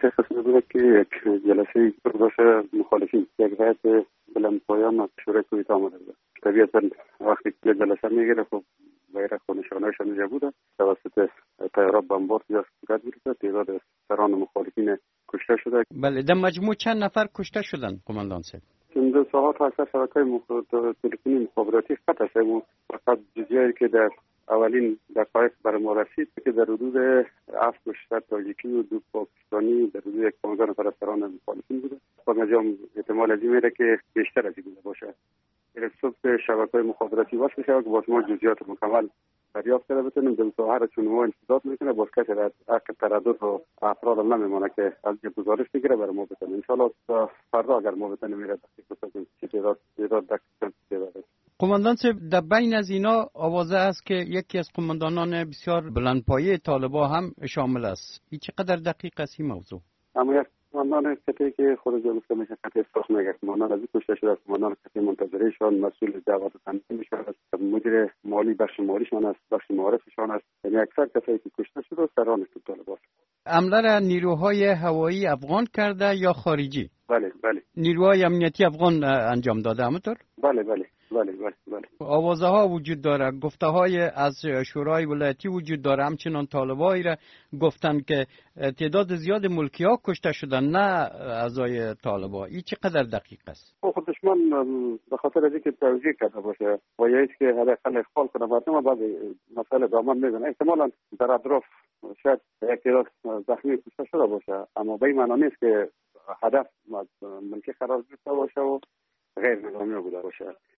سه قسم بوده که یک جلسه برداشت مخالفین، یک هیئت بلندپایان شورای کویت آمده بود. طبیعتا وقتی که جلسه میگیره خب بیرق و نشانه‌اش اونجا بوده. توسط طیارات بمبارد یا صورت گرفته. تعداد سران مخالفین کشته شده. بله، در مجموع چند نفر کشته شدن قماندان صاحب؟ چند دو ساعت اکثر شبکه‌های تلفنی مخابراتی قطع شد. فقط جزئیاتی که در اولین دقایق برای ما رسید که در حدود 7 کشته تاجیکی و 2 پاکستانی در حدود 15 نفر از سران مخالفین بوده. با نظام احتمال از این میره که بیشتر از این بوده باشه. صبح شبکه‌های مخابراتی واسه شبکه باز ما جزئیات مکمل دریافت کرده بتونیم در ظاهر چون ما انتظار میکنه باز کسی در حق تردد و افراد هم نمیمونه که از گزارش بگیره برای ما بتونیم ان شاء الله فردا اگر ما بتونیم میره که تعداد دقیق. قماندان صاحب، در بین از اینا آوازه است که یکی از قماندانان بسیار بلندپایه طالبان هم شامل است. این چقدر دقیق است این موضوع؟ اما یک قماندان کتی که خود جلسه میشه کتی استخ میگه قماندان از کشته شده، قماندان کتی منتظریشان مسئول دعوت تنظیمشان است، مدیر مالی بخش مالیشان است، بخش معارفشان است. یعنی اکثر کسایی که کشته شده سران طالبان. حمله را نیروهای هوایی افغان کرده یا خارجی؟ بله. نیروهای امنیتی افغان انجام داده همونطور؟ بله. آوازه ها وجود داره، گفته های از شورای ولایتی وجود داره، همچنان طالبایی را گفتن که تعداد زیاد ملکی ها کشته شدن، نه اعضای طالبان. این چقدر دقیق است؟ خود دشمن به خاطر از اینکه توجیه کرده باشه و یا اینکه حداقل اخفال کنه مردم بعد مسئله دامن میزنه، احتمالاً در اطراف شاید یک تعداد زخمی کشته شده باشه، اما به این معنی نیست که هدف ملکی قرار گرفته باشه و غیر نظامی بوده باشه.